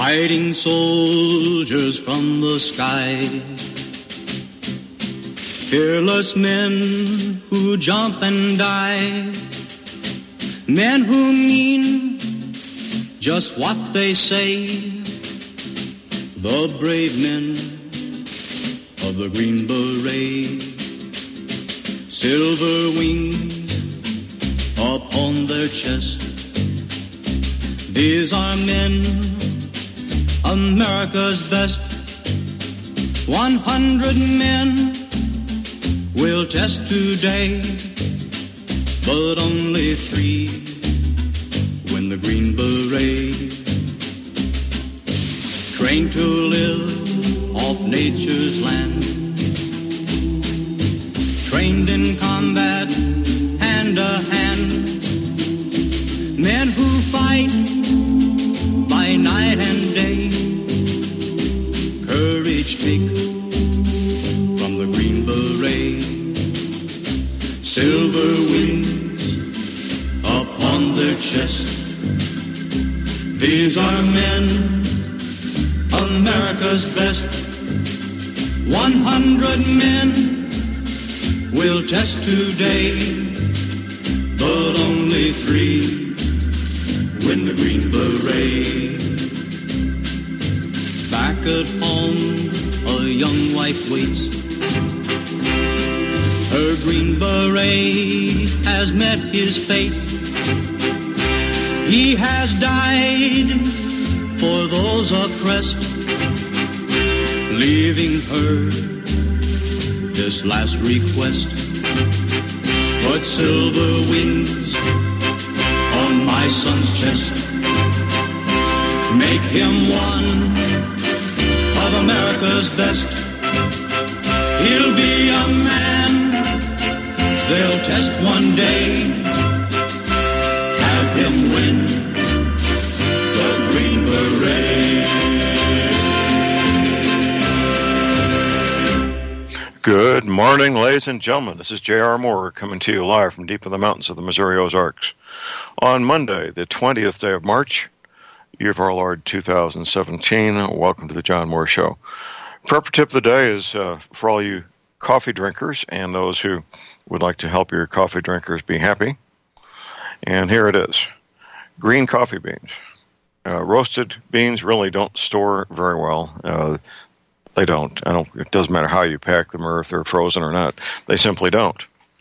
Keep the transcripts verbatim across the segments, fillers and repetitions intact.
fighting soldiers from the sky. Fearless men who jump and die. Men who mean just what they say. The brave men of the Green Beret. Silver wings upon their chest. These are men, America's best. One hundred men will test today, but only three win the Green Beret. Trained to live off nature's land. Trained in combat, hand to hand. Men who fight by night and day. Courage take from the Green Beret. Silver wings upon their chest. These are men, America's best. One hundred men will test today, but only three win the Green Beret. Back at home, a young wife waits. Her Green Beret has met his fate. He has died for those oppressed, leaving her this last request. Put silver wings on my son's chest. Make him one of America's best. He'll be a man they'll test one day. Have him win the Green Beret. Good morning, ladies and gentlemen. This is J R. Moore coming to you live from deep in the mountains of the Missouri Ozarks. On Monday, the twentieth day of March, year of our Lord two thousand seventeen, welcome to the John Moore Show. Prep tip of the day is uh, for all you coffee drinkers and those who would like to help your coffee drinkers be happy. And here it is. Green coffee beans. Uh, roasted beans really don't store very well. Uh, they don't. I don't. It doesn't matter how you pack them or if they're frozen or not. They simply don't.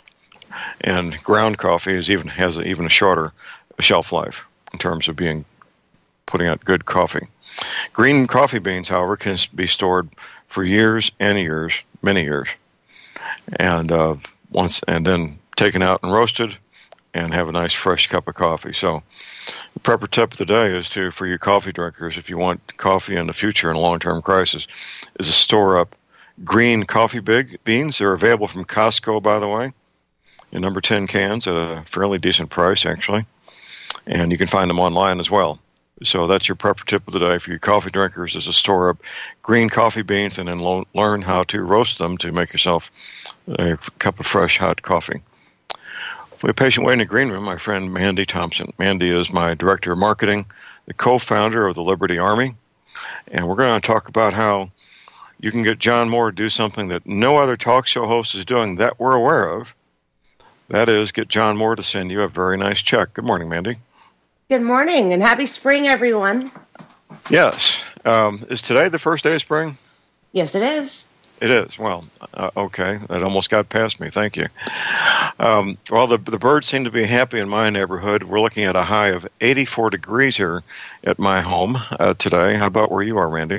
And ground coffee is even has even a shorter shelf life in terms of being putting out good coffee. Green coffee beans, however, can be stored for years and years, many years, and uh, once and then taken out and roasted, and have a nice fresh cup of coffee. So, the prepper tip of the day is to for you coffee drinkers, if you want coffee in the future in a long-term crisis, is to store up green coffee big beans. They're available from Costco, by the way, in number ten cans at a fairly decent price, actually, and you can find them online as well. So that's your prepper tip of the day for you coffee drinkers, is to store up green coffee beans and then lo- learn how to roast them to make yourself a cup of fresh, hot coffee. We have a patient waiting in the green room, my friend Mandy Thompson. Mandy is my director of marketing, the co-founder of the Liberty Army, and we're going to talk about how you can get John Moore to do something that no other talk show host is doing that we're aware of. That is, get John Moore to send you a very nice check. Good morning, Mandy. Good morning, and happy spring, everyone. Yes. Um, is today the first day of spring? Yes, it is. It is. Well, uh, okay. That almost got past me. Thank you. Um, well, the, the birds seem to be happy in my neighborhood. We're looking at a high of eighty-four degrees here at my home uh, today. How about where you are, Randy?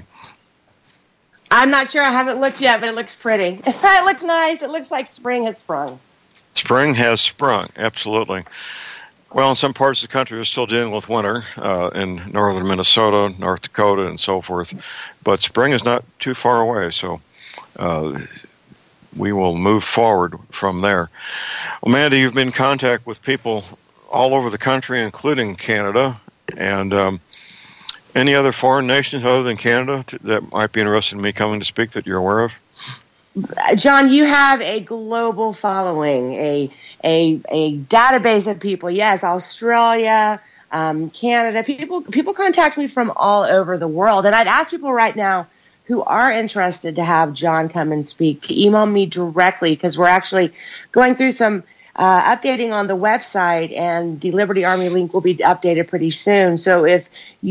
I'm not sure. I haven't looked yet, but it looks pretty. It looks nice. It looks like spring has sprung. Spring has sprung. Absolutely. Well, in some parts of the country, we're still dealing with winter uh, in northern Minnesota, North Dakota, and so forth. But spring is not too far away, so uh, we will move forward from there. Well, Mandy, you've been in contact with people all over the country, including Canada, and um, any other foreign nations other than Canada to, that might be interested in me coming to speak that you're aware of? John, you have a global following, a a a database of people. Yes, Australia, um, Canada. People people contact me from all over the world, and I'd ask people right now who are interested to have John come and speak to email me directly, because we're actually going through some uh, updating on the website, and the Liberty Army link will be updated pretty soon. So if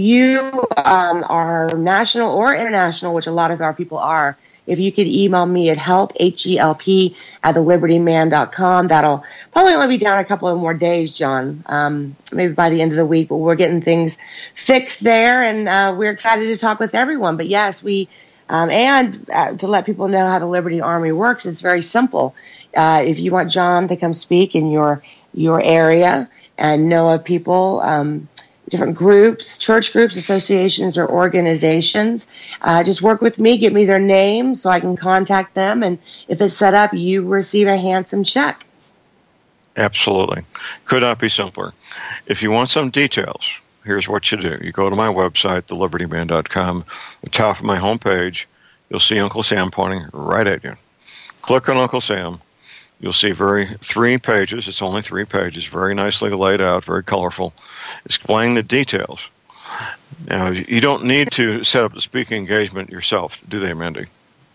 you um, are national or international, which a lot of our people are, if you could email me at help, H E L P, at the liberty man dot com, that'll probably only be down a couple of more days, John, um, maybe by the end of the week, but we're getting things fixed there, and uh, we're excited to talk with everyone. But yes, we, um, and uh, to let people know how the Liberty Army works, it's very simple. Uh, if you want John to come speak in your your area and know of people, um, different groups, church groups, associations, or organizations, uh, just work with me, give me their name so I can contact them, and if it's set up, you receive a handsome check. Absolutely. Could not be simpler. If you want some details, here's what you do. You go to my website, the liberty man dot com. At the top of my homepage, you'll see Uncle Sam pointing right at you. Click on Uncle Sam. You'll see very three pages. It's only three pages, very nicely laid out, very colorful, explaining the details. Now, you don't need to set up the speaking engagement yourself, do they, Mandy?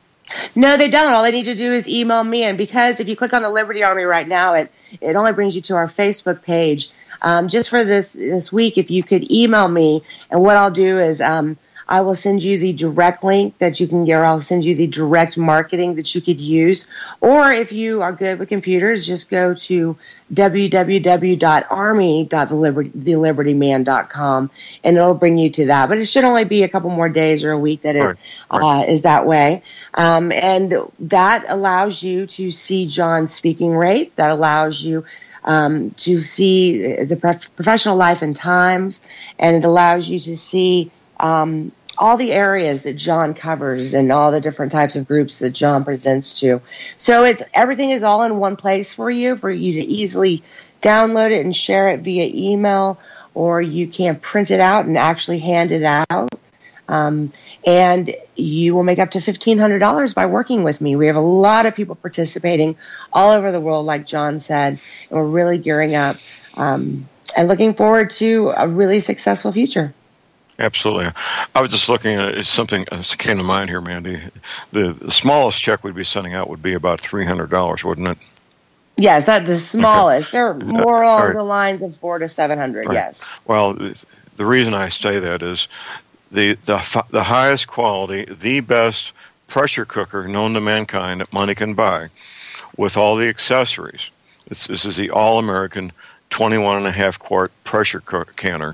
No, they don't. All they need to do is email me. And because if you click on the Liberty Army right now, it, it only brings you to our Facebook page. Um, just for this this week, if you could email me, and what I'll do is um, I will send you the direct link that you can get, or I'll send you the direct marketing that you could use. Or if you are good with computers, just go to w w w dot army dot the liberty man dot com, and it'll bring you to that. But it should only be a couple more days or a week that it right, right. Uh, is that way. Um, and that allows you to see John's speaking rate. That allows you um, to see the prof- professional life and times, and it allows you to see um, all the areas that John covers and all the different types of groups that John presents to. So it's everything is all in one place for you, for you to easily download it and share it via email, or you can print it out and actually hand it out. Um, and you will make up to fifteen hundred dollars by working with me. We have a lot of people participating all over the world, like John said, and we're really gearing up um, and looking forward to a really successful future. Absolutely. I was just looking at something that came to mind here, Mandy. The, the smallest check we'd be sending out would be about three hundred dollars, wouldn't it? Yes, that's the smallest. Okay. They're more uh, along right. the lines of four to seven hundred. Right. Yes. Well, the reason I say that is the the the highest quality, the best pressure cooker known to mankind that money can buy, with all the accessories. It's, this is the All-American twenty-one and a half quart pressure cook canner.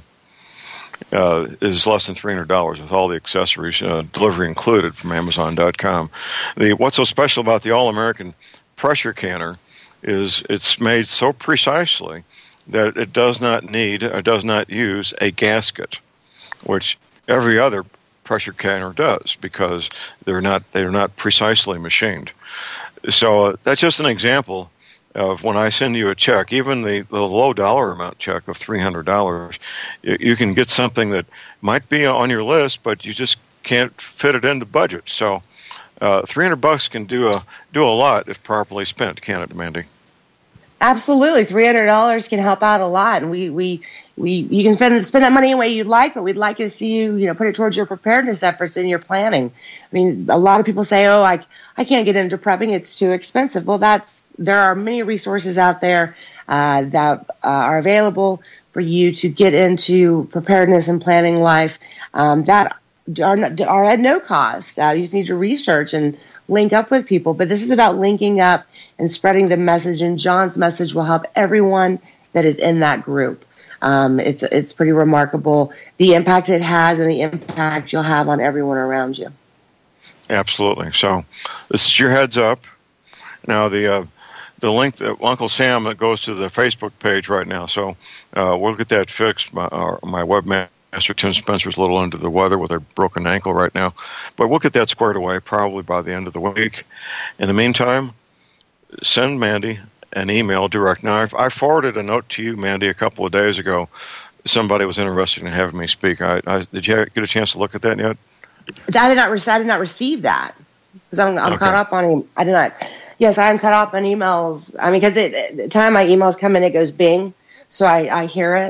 Uh, is less than three hundred dollars with all the accessories, uh, delivery included, from Amazon dot com. The, what's so special about the All-American pressure canner is it's made so precisely that it does not need or does not use a gasket, which every other pressure canner does, because they're not they're not precisely machined. So uh, that's just an example of when I send you a check, even the, the low dollar amount check of three hundred dollars, you, you can get something that might be on your list, but you just can't fit it in the budget. So uh, three hundred bucks can do a do a lot if properly spent, can't it, Mandy? Absolutely, three hundred dollars can help out a lot, and we we, we you can spend spend that money any way you'd like, but we'd like to see you you know put it towards your preparedness efforts and your planning. I mean, a lot of people say, "Oh, I I can't get into prepping; it's too expensive." Well, that's there are many resources out there uh, that uh, are available for you to get into preparedness and planning life um, that are, not, are at no cost. Uh, you just need to research and link up with people. But this is about linking up and spreading the message, and John's message will help everyone that is in that group. Um, it's it's pretty remarkable, the impact it has and the impact you'll have on everyone around you. Absolutely. So this is your heads up. Now, the uh, the link that Uncle Sam that goes to the Facebook page right now. So uh, we'll get that fixed. My, uh, my webmaster, Tim Spencer's a little under the weather with a broken ankle right now. But we'll get that squared away probably by the end of the week. In the meantime, send Mandy an email direct. Now, I've, I forwarded a note to you, Mandy, a couple of days ago. Somebody was interested in having me speak. I, I, did you get a chance to look at that yet? I did not, re- I did not receive that because I'm, I'm okay. caught up on him. I did not. Yes, I'm caught up on emails. I mean, because at the time my emails come in, it goes bing, so I, I hear it.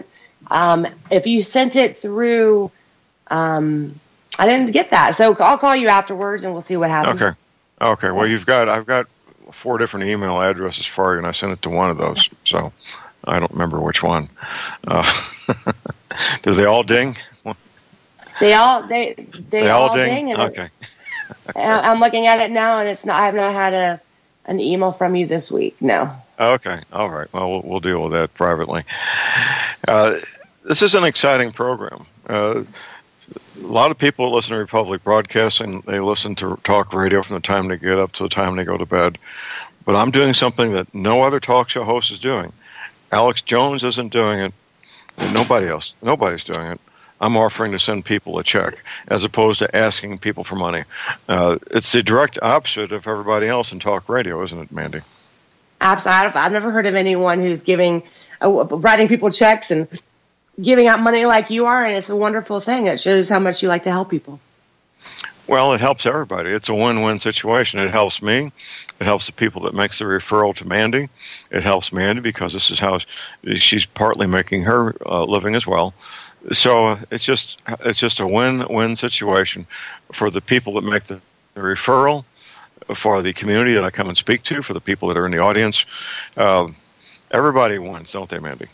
Um, if you sent it through, um, I didn't get that. So I'll call you afterwards and we'll see what happens. Okay. Okay. Well, you've got, I've got four different email addresses for you, and I sent it to one of those. So I don't remember which one. Uh, do they all ding? They all, they, they, they all, all ding? ding and okay. I'm looking at it now and it's not, I have not had a, an email from you this week. No. Okay. All right. Well, we'll, we'll deal with that privately. Uh, this is an exciting program. Uh, a lot of people listen to Republic Broadcasting. They listen to talk radio from the time they get up to the time they go to bed. But I'm doing something that no other talk show host is doing. Alex Jones isn't doing it. And nobody else. Nobody's doing it. I'm offering to send people a check as opposed to asking people for money. Uh, it's the direct opposite of everybody else in talk radio, isn't it, Mandy? Absolutely. I've never heard of anyone who's giving, uh, writing people checks and giving out money like you are, and it's a wonderful thing. It shows how much you like to help people. Well, it helps everybody. It's a win-win situation. It helps me. It helps the people that makes the referral to Mandy. It helps Mandy because this is how she's partly making her uh, living as well. So it's just it's just a win-win situation for the people that make the, the referral, for the community that I come and speak to, for the people that are in the audience. Uh, everybody wins, don't they, Mandy?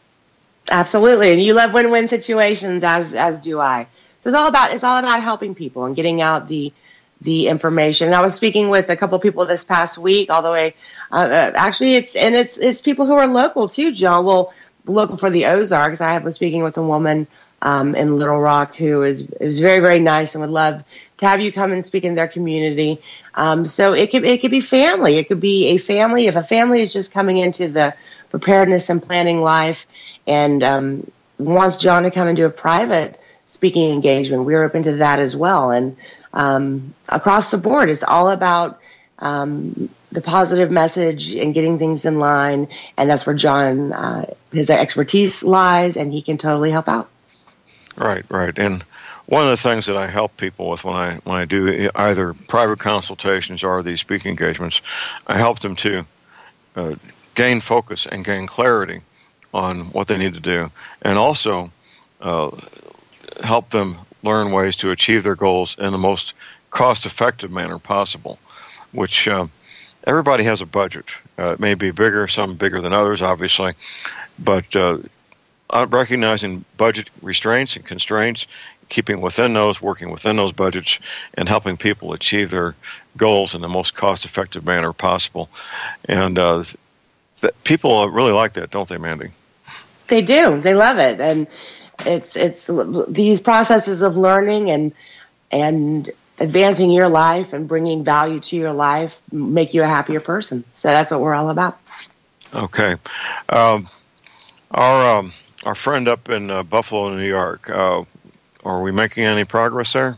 Absolutely, and you love win-win situations, as as do I. So it's all about it's all about helping people and getting out the the information. And I was speaking with a couple of people this past week, although I uh, actually it's and it's it's people who are local too, John. Well, local for the Ozarks. I was speaking with a woman um, in Little Rock who is is very very nice and would love to have you come and speak in their community. Um, so it could it could be family. It could be a family. If a family is just coming into the preparedness and planning life and um, wants John to come and do a private speaking engagement, we're open to that as well. And um, across the board, it's all about um, the positive message and getting things in line. And that's where John, uh, his expertise lies, and he can totally help out. Right, right. And one of the things that I help people with when I when I do either private consultations or these speaking engagements, I help them to uh, gain focus and gain clarity on what they need to do, and also uh, help them learn ways to achieve their goals in the most cost-effective manner possible, which uh, everybody has a budget. Uh, it may be bigger, some bigger than others, obviously, but uh, recognizing budget restraints and constraints, keeping within those, working within those budgets, and helping people achieve their goals in the most cost-effective manner possible. And uh, that people really like that, don't they, Mandy? They do. They love it. And it's it's these processes of learning and and advancing your life and bringing value to your life make you a happier person. So that's what we're all about. Okay. Um, our um, our friend up in uh, Buffalo, New York, uh, are we making any progress there?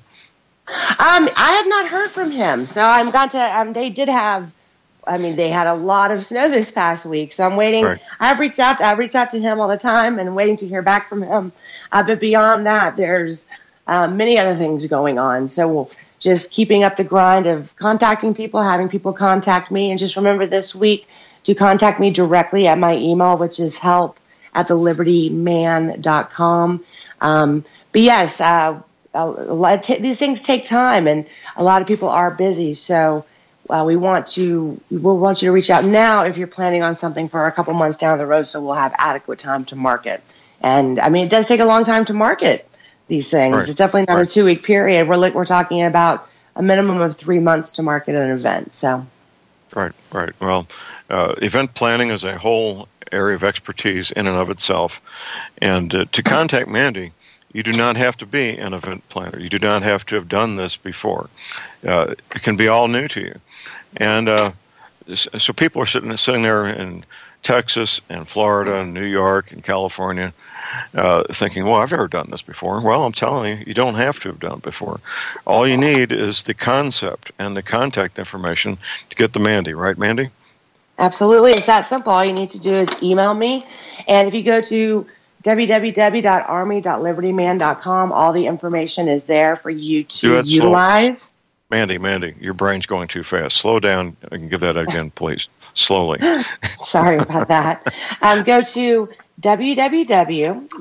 Um, I have not heard from him. So I'm going to. Um, they did have. I mean, they had a lot of snow this past week, so I'm waiting. Right. I've reached out. I reached out to him all the time, and waiting to hear back from him. Uh, but beyond that, there's uh, many other things going on. So we'll just keeping up the grind of contacting people, having people contact me, and just remember this week to contact me directly at my email, which is help at the liberty man dot com. Um, but yes, uh, a lot, t- these things take time, and a lot of people are busy. So. Uh, we want to, we will want you to reach out now if you're planning on something for a couple months down the road, so we'll have adequate time to market. And I mean, it does take a long time to market these things. Right. It's definitely not right. a two week period. We're like, we're talking about a minimum of three months to market an event. So, right, right. Well, uh, event planning is a whole area of expertise in and of itself. And uh, to contact Mandy, you do not have to be an event planner. You do not have to have done this before. Uh, it can be all new to you. And uh, so people are sitting sitting there in Texas and Florida and New York and California uh, thinking, well, I've never done this before. Well, I'm telling you, you don't have to have done it before. All you need is the concept and the contact information to get the Mandy, right, Mandy? Absolutely. It's that simple. All you need to do is email me. And if you go to w w w dot army dot liberty man dot com, all the information is there for you to utilize. Slow. Mandy, Mandy, your brain's going too fast. Slow down and give that again, please. Slowly. Sorry about that. Um, go to w w w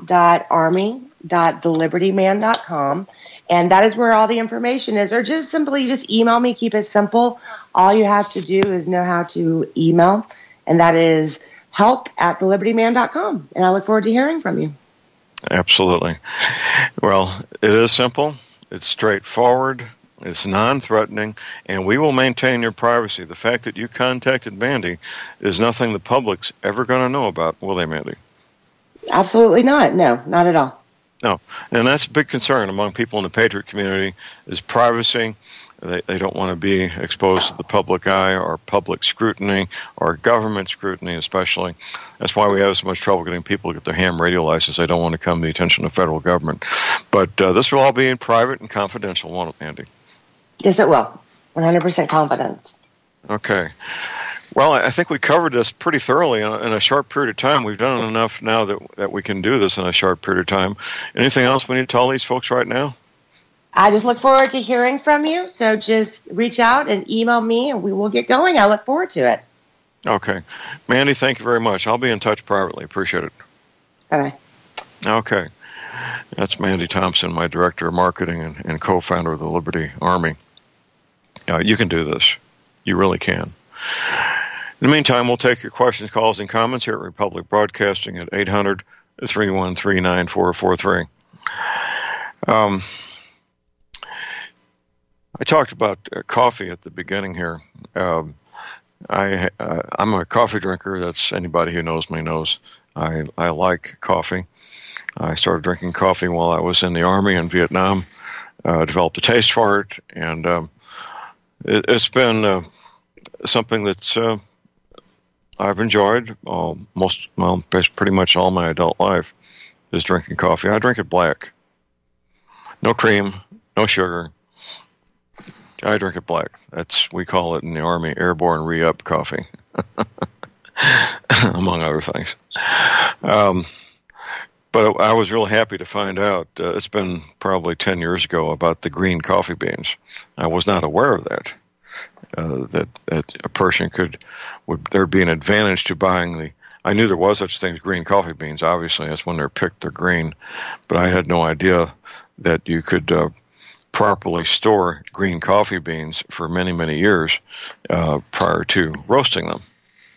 dot army dot the liberty man dot com. And that is where all the information is. Or just simply just email me. Keep it simple. All you have to do is know how to email. And that is help at the liberty man dot com. And I look forward to hearing from you. Absolutely. Well, it is simple. It's straightforward. It's non-threatening. And we will maintain your privacy. The fact that you contacted Mandy is nothing the public's ever going to know about, will they, Mandy? Absolutely not. No, not at all. No, and that's a big concern among people in the Patriot community is privacy. They, they don't want to be exposed to the public eye or public scrutiny or government scrutiny especially. That's why we have so much trouble getting people to get their ham radio license. They don't want to come to the attention of the federal government. But uh, this will all be in private and confidential, won't it, Andy? Yes, it will. one hundred percent confidence. Okay. Well, I think we covered this pretty thoroughly in a, in a short period of time. We've done enough now that that we can do this in a short period of time. Anything else we need to tell these folks right now? I just look forward to hearing from you. So just reach out and email me, and we will get going. I look forward to it. Okay. Mandy, thank you very much. I'll be in touch privately. Appreciate it. Bye-bye. Okay. That's Mandy Thompson, my Director of Marketing and, and co-founder of the Liberty Army. Uh, you can do this. You really can. In the meantime, we'll take your questions, calls, and comments here at Republic Broadcasting at eight hundred, three one three, nine four four three. Um, I talked about uh, coffee at the beginning here. Um, I, uh, I'm a coffee drinker. That's anybody who knows me knows. I, I like coffee. I started drinking coffee while I was in the Army in Vietnam, uh, developed a taste for it, and um, it, it's been uh, something that's uh, I've enjoyed uh, most, well, pretty much all my adult life is drinking coffee. I drink it black. No cream, no sugar. I drink it black. That's, we call it in the Army, airborne re-up coffee, among other things. Um, but I was real happy to find out, uh, it's been probably ten years ago, about the green coffee beans. I was not aware of that. Uh, that, that a person could, would there be an advantage to buying the, I knew there was such thing as green coffee beans, obviously, that's when they're picked, they're green, but I had no idea that you could uh, properly store green coffee beans for many, many years uh, prior to roasting them.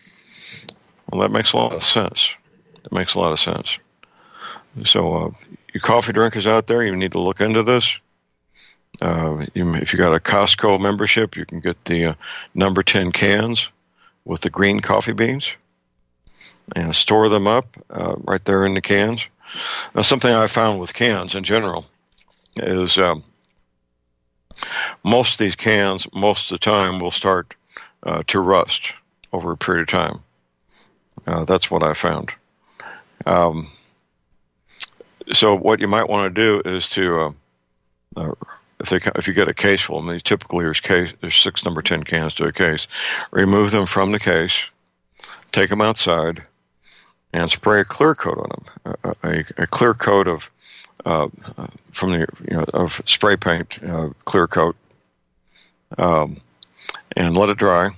Well, that makes a lot of sense. It makes a lot of sense. So, uh, you coffee drinkers out there, you need to look into this. Uh, you, if you got a Costco membership, you can get the uh, number ten cans with the green coffee beans and store them up uh, right there in the cans. Now, something I found with cans in general is um, most of these cans, most of the time, will start uh, to rust over a period of time. Uh, that's what I found. Um, so what you might want to do is to uh, uh, If they if you get a case full, I mean, typically there's case there's six number ten cans to a case. Remove them from the case, take them outside, and spray a clear coat on them. A, a, a clear coat of uh, from the you know of spray paint, uh, clear coat, um, and let it dry.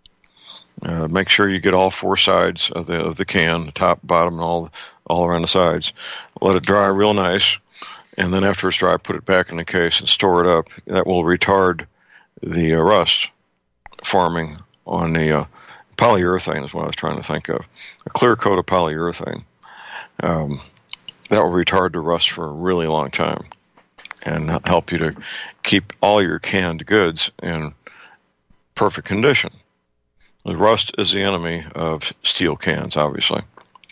Uh, make sure you get all four sides of the of the can, the top, bottom, and all all around the sides. Let it dry real nice. And then after it's dry, put it back in the case and store it up. That will retard the uh, rust forming on the uh, polyurethane is what I was trying to think of. A clear coat of polyurethane. Um, that will retard the rust for a really long time and help you to keep all your canned goods in perfect condition. The rust is the enemy of steel cans, obviously.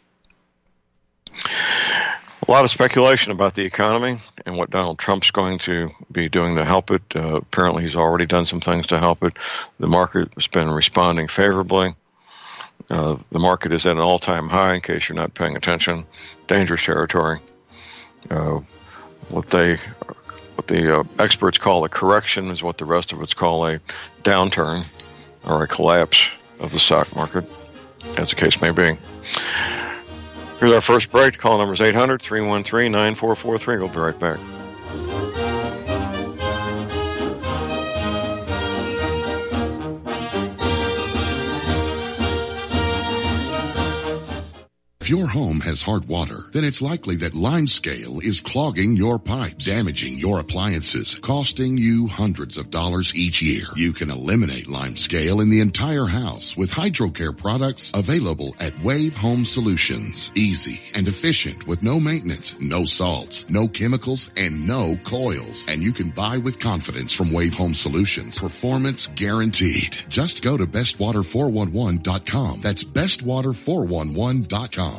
A lot of speculation about the economy and what Donald Trump's going to be doing to help it. Uh, apparently, he's already done some things to help it. The market has been responding favorably. Uh, the market is at an all-time high, in case you're not paying attention. Dangerous territory. Uh, what they, what the uh, experts call a correction is what the rest of us call a downturn or a collapse of the stock market, as the case may be. Here's our first break. Call number is eight hundred, three one three, nine four four three. We'll be right back. If your home has hard water, then it's likely that Limescale is clogging your pipes, damaging your appliances, costing you hundreds of dollars each year. You can eliminate Limescale in the entire house with HydroCare products available at Wave Home Solutions. Easy and efficient with no maintenance, no salts, no chemicals, and no coils. And you can buy with confidence from Wave Home Solutions. Performance guaranteed. Just go to best water four one one dot com. That's best water four one one dot com.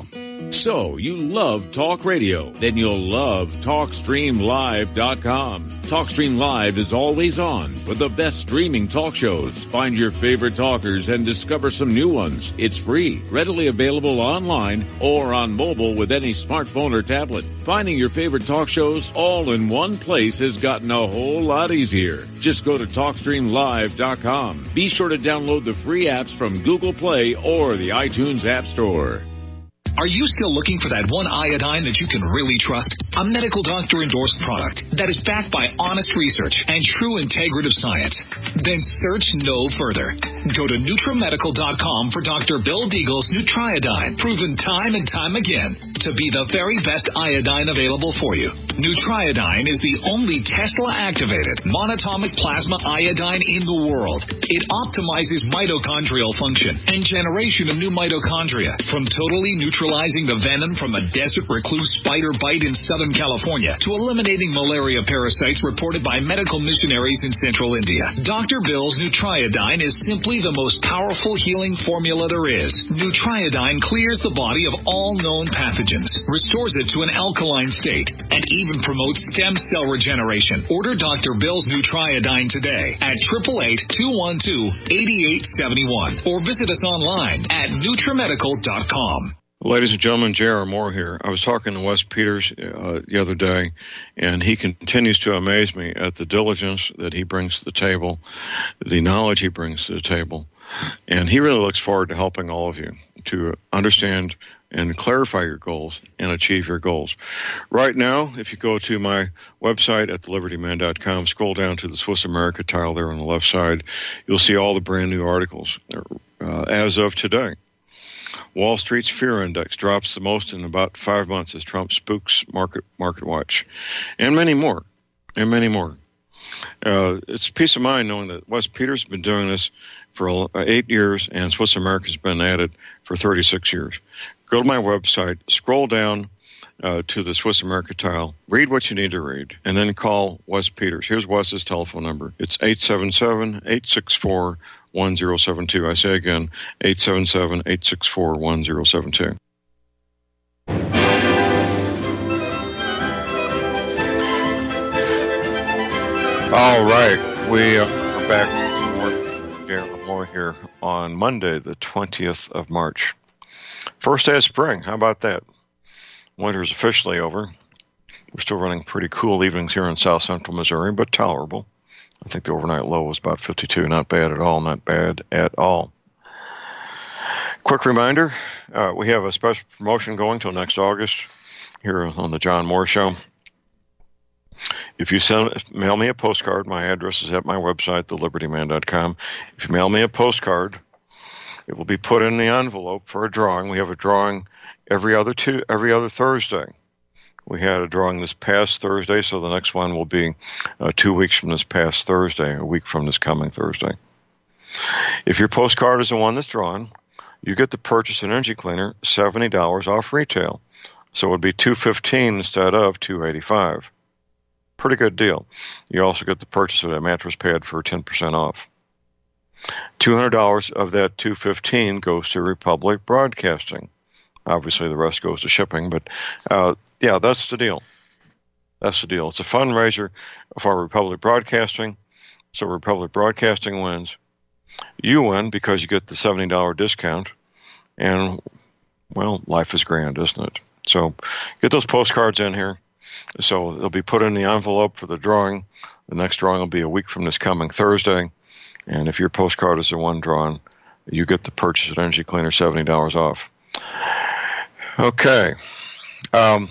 So, you love talk radio? Then you'll love talk stream live dot com. TalkStream Live is always on with the best streaming talk shows. Find your favorite talkers and discover some new ones. It's free, readily available online or on mobile with any smartphone or tablet. Finding your favorite talk shows all in one place has gotten a whole lot easier. Just go to talk stream live dot com. Be sure to download the free apps from Google Play or the iTunes App Store. Are you still looking for that one iodine that you can really trust? A medical doctor endorsed product that is backed by honest research and true integrative science? Then search no further. Go to NutriMedical dot com for Doctor Bill Deagle's Nutriodine, proven time and time again to be the very best iodine available for you. Nutriodine is the only Tesla-activated monatomic plasma iodine in the world. It optimizes mitochondrial function and generation of new mitochondria from totally neutralizing the venom from a desert recluse spider bite in Southern California to eliminating malaria parasites reported by medical missionaries in central India. Doctor Bill's Nutriodine is simply the most powerful healing formula there is. Nutriodine clears the body of all known pathogens, restores it to an alkaline state, and even promotes stem cell regeneration. Order Doctor Bill's Nutriodine today at eight eight eight, two one two, eight eight seven one or visit us online at NutriMedical dot com. Ladies and gentlemen, J R. Moore here. I was talking to Wes Peters uh, the other day, and he continues to amaze me at the diligence that he brings to the table, the knowledge he brings to the table, and he really looks forward to helping all of you to understand and clarify your goals and achieve your goals. Right now, if you go to my website at the liberty man dot com, scroll down to the Swiss America tile there on the left side, you'll see all the brand new articles uh, as of today. Wall Street's fear index drops the most in about five months as Trump spooks Market Market Watch, and many more, and many more. Uh, it's peace of mind knowing that Wes Peters has been doing this for eight years, and Swiss America has been at it for thirty-six years. Go to my website, scroll down uh, to the Swiss America tile, read what you need to read, and then call Wes Peters. Here's Wes's telephone number. It's eight seven seven, eight six four, one zero seven two. I say again, eight seven seven, eight six four, one zero seven two. All right, we are back with more, more here on Monday, the twentieth of March. First day of spring, how about that? Winter is officially over. We're still running pretty cool evenings here in south central Missouri, but tolerable. I think the overnight low was about fifty-two. Not bad at all. Not bad at all. Quick reminder, uh, we have a special promotion going till next August here on the John Moore Show. If you send, mail me a postcard, my address is at my website, the liberty man dot com. If you mail me a postcard, it will be put in the envelope for a drawing. We have a drawing every other two, every other Thursday. We had a drawing this past Thursday, so the next one will be uh, two weeks from this past Thursday, a week from this coming Thursday. If your postcard is the one that's drawn, you get to purchase an energy cleaner seventy dollars off retail. So it would be two hundred fifteen dollars instead of two hundred eighty-five dollars. Pretty good deal. You also get the purchase of a mattress pad for ten percent off. two hundred dollars of that two hundred fifteen dollars goes to Republic Broadcasting. Obviously, the rest goes to shipping, but uh, yeah, that's the deal. That's the deal. It's a fundraiser for Republic Broadcasting, so Republic Broadcasting wins. You win because you get the seventy dollars discount, and, well, life is grand, isn't it? So get those postcards in here. So they'll be put in the envelope for the drawing. The next drawing will be a week from this coming Thursday, and if your postcard is the one drawn, you get the purchase of Energy Cleaner seventy dollars off. Okay. Um,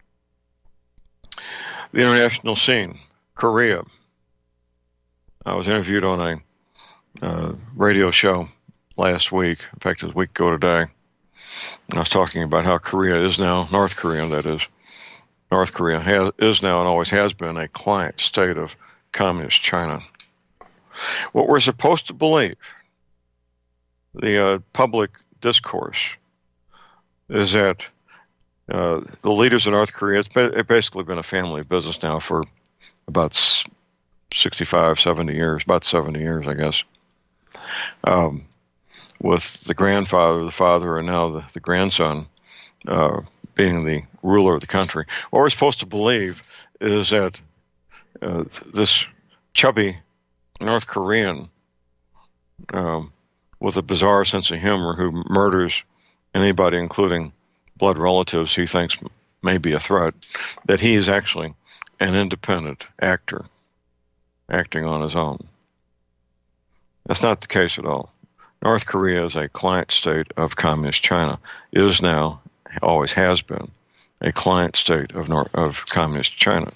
the international scene, Korea. I was interviewed on a uh, radio show last week. In fact, it was a week ago today. I was talking about how Korea is now, North Korea that is, North Korea has, is now and always has been a client state of communist China. What we're supposed to believe, the uh, public discourse, is that uh, the leaders of North Korea, it's, it's basically been a family business now for about sixty-five, seventy years, about seventy years, I guess, um, with the grandfather, the father, and now the, the grandson uh, being the ruler of the country. What we're supposed to believe is that uh, this chubby North Korean um, with a bizarre sense of humor who murders anybody, including blood relatives he thinks may be a threat, that he is actually an independent actor acting on his own. That's not the case at all. North Korea is a client state of communist China. It is now, always has been, a client state of North, of communist China.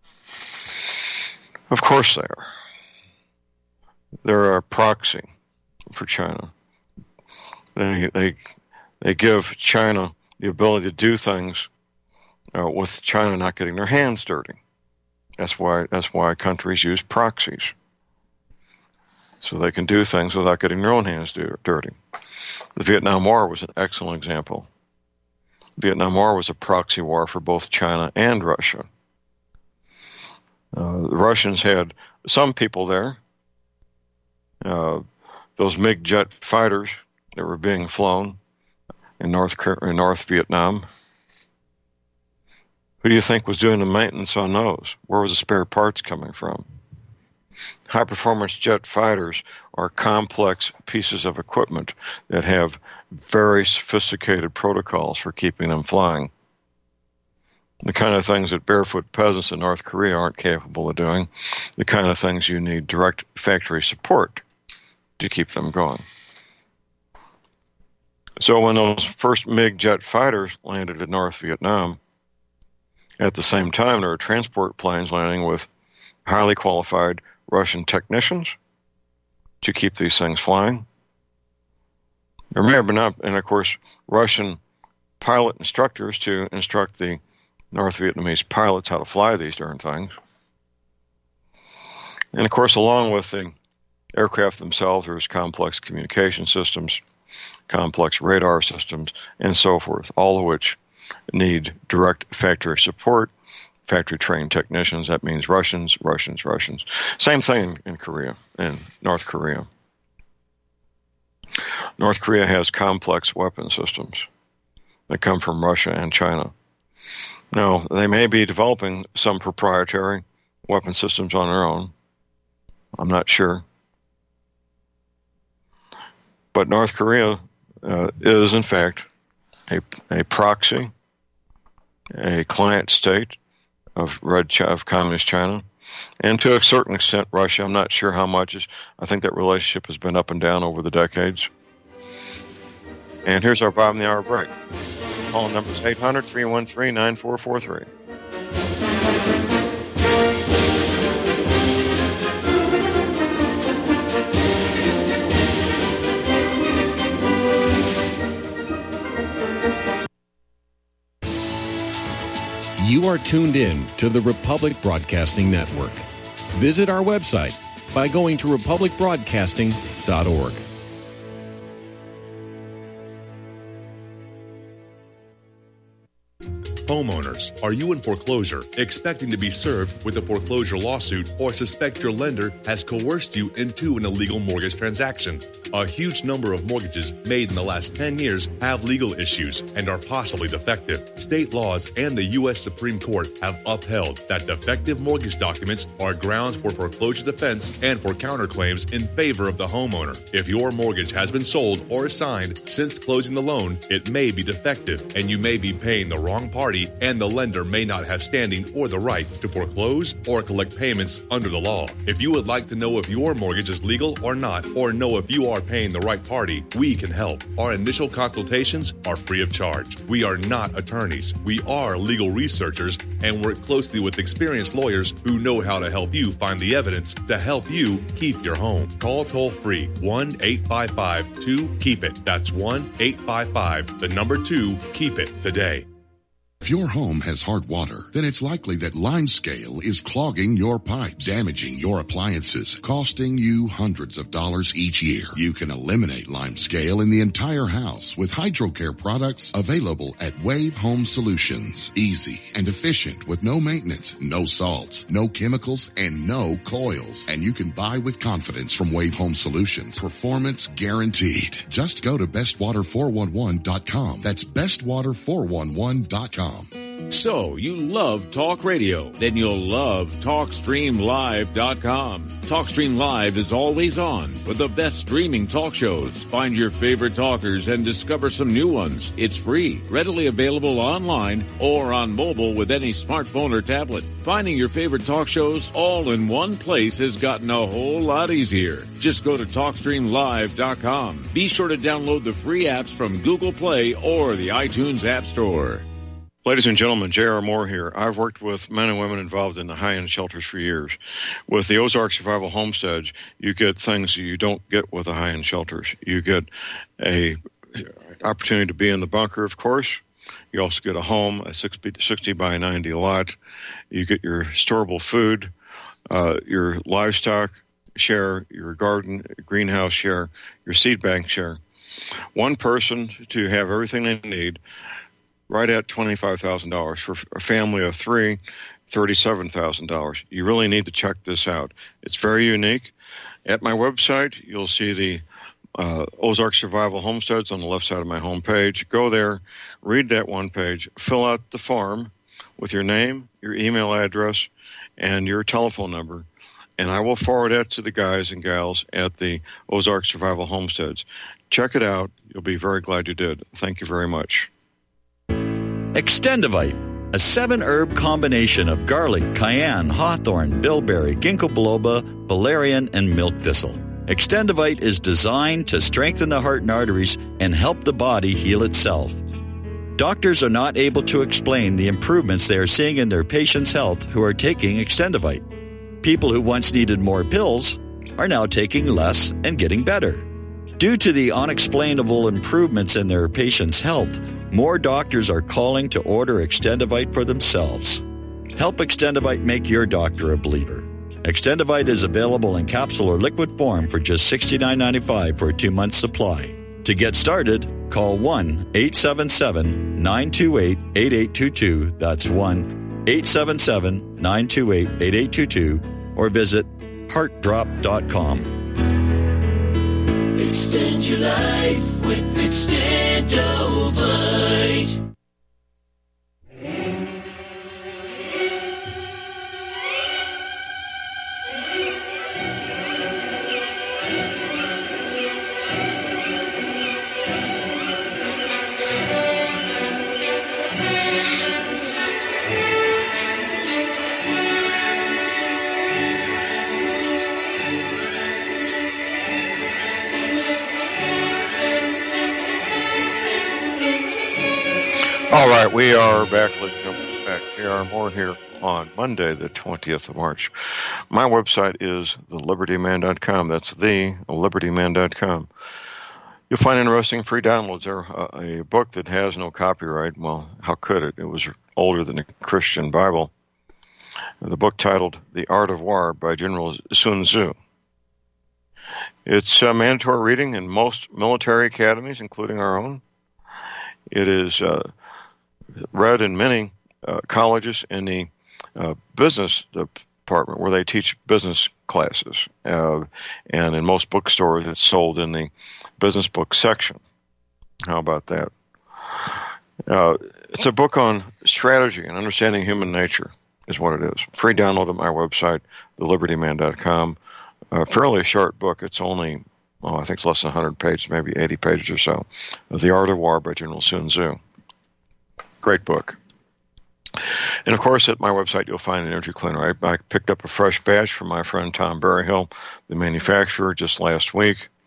Of course they are. They're a proxy for China. They they they give China the ability to do things uh, with China not getting their hands dirty. That's why that's why countries use proxies, so they can do things without getting their own hands dirty. The Vietnam War was an excellent example. The Vietnam War was a proxy war for both China and Russia. Uh, the Russians had some people there. Uh, those MiG jet fighters that were being flown in North in North Vietnam. Who do you think was doing the maintenance on those? Where was the spare parts coming from? High-performance jet fighters are complex pieces of equipment that have very sophisticated protocols for keeping them flying. The kind of things that barefoot peasants in North Korea aren't capable of doing, the kind of things you need direct factory support to keep them going. So when those first MiG jet fighters landed in North Vietnam, at the same time there were transport planes landing with highly qualified Russian technicians to keep these things flying. There may have been, up, and of course, Russian pilot instructors to instruct the North Vietnamese pilots how to fly these darn things. And of course, along with the aircraft themselves, there's complex communication systems, complex radar systems, and so forth, all of which need direct factory support, factory-trained technicians. That means Russians, Russians, Russians. Same thing in Korea, in North Korea. North Korea has complex weapon systems that come from Russia and China. Now, they may be developing some proprietary weapon systems on their own. I'm not sure. But North Korea uh, is, in fact, a, a proxy, a client state of Red Ch- of Communist China, and to a certain extent, Russia. I'm not sure how much. Is, I think that relationship has been up and down over the decades. And here's our bottom of the hour break. Call number is eight hundred, three one three, nine four four three. You are tuned in to the Republic Broadcasting Network. Visit our website by going to republic broadcasting dot org. Homeowners, are you in foreclosure, expecting to be served with a foreclosure lawsuit, or suspect your lender has coerced you into an illegal mortgage transaction? A huge number of mortgages made in the last ten years have legal issues and are possibly defective. State laws and the U S Supreme Court have upheld that defective mortgage documents are grounds for foreclosure defense and for counterclaims in favor of the homeowner. If your mortgage has been sold or assigned since closing the loan, it may be defective and you may be paying the wrong party, and the lender may not have standing or the right to foreclose or collect payments under the law. If you would like to know if your mortgage is legal or not, or know if you are are paying the right party, we can help. Our initial consultations are free of charge. We are not attorneys. We are legal researchers and work closely with experienced lawyers who know how to help you find the evidence to help you keep your home. Call toll-free one eight five five two keep it. That's one eight five five, the number two, keep it today. If your home has hard water, then it's likely that Limescale is clogging your pipes, damaging your appliances, costing you hundreds of dollars each year. You can eliminate Limescale in the entire house with HydroCare products available at Wave Home Solutions. Easy and efficient with no maintenance, no salts, no chemicals, and no coils. And you can buy with confidence from Wave Home Solutions. Performance guaranteed. Just go to best water four one one dot com. That's best water four one one dot com. So, you love talk radio? Then you'll love talk stream live dot com. TalkStream Live is always on with the best streaming talk shows. Find your favorite talkers and discover some new ones. It's free, readily available online or on mobile with any smartphone or tablet. Finding your favorite talk shows all in one place has gotten a whole lot easier. Just go to talk stream live dot com. Be sure to download the free apps from Google Play or the iTunes App Store. Ladies and gentlemen, J R. Moore here. I've worked with men and women involved in the high-end shelters for years. With the Ozark Survival Homesteads, you get things you don't get with the high-end shelters. You get a opportunity to be in the bunker, of course. You also get a home, a sixty by ninety lot. You get your storable food, uh, your livestock share, your garden, greenhouse share, your seed bank share. One person to have everything they need, right at twenty-five thousand dollars. For a family of three, thirty-seven thousand dollars. You really need to check this out. It's very unique. At my website, you'll see the uh, Ozark Survival Homesteads on the left side of my homepage. Go there, read that one page, fill out the form with your name, your email address, and your telephone number, and I will forward that to the guys and gals at the Ozark Survival Homesteads. Check it out. You'll be very glad you did. Thank you very much. Extendivite, a seven-herb combination of garlic, cayenne, hawthorn, bilberry, ginkgo biloba, valerian, and milk thistle. Extendivite is designed to strengthen the heart and arteries and help the body heal itself. Doctors are not able to explain the improvements they are seeing in their patients' health who are taking Extendivite. People who once needed more pills are now taking less and getting better. Due to the unexplainable improvements in their patients' health, more doctors are calling to order Extendivite for themselves. Help Extendivite make your doctor a believer. Extendivite is available in capsule or liquid form for just sixty-nine ninety-five for a two-month supply. To get started, call one eight seven seven nine two eight eight eight two two. That's one eight seven seven nine two eight eight eight two two or visit heart drop dot com. Extend your life with Extendovite. All right, we are back. Let's jump back. J R. Moore here on Monday, the twentieth of March. My website is the liberty man dot com. That's the liberty man dot com. You'll find interesting free downloads there. A, a book that has no copyright. Well, how could it? It was older than the Christian Bible. The book titled The Art of War by General Sun Tzu. It's a mandatory reading in most military academies, including our own. It is uh, read in many uh, colleges in the uh, business department where they teach business classes. Uh, and in most bookstores, it's sold in the business book section. How about that? Uh, it's a book on strategy and understanding human nature is what it is. Free download at my website, the liberty man dot com. A fairly short book. It's only, well, I think it's less than one hundred pages, maybe eighty pages or so. The Art of War by General Sun Tzu. Great book. And, of course, at my website, you'll find the energy cleaner. I, I picked up a fresh batch from my friend Tom Berryhill, the manufacturer, just last week.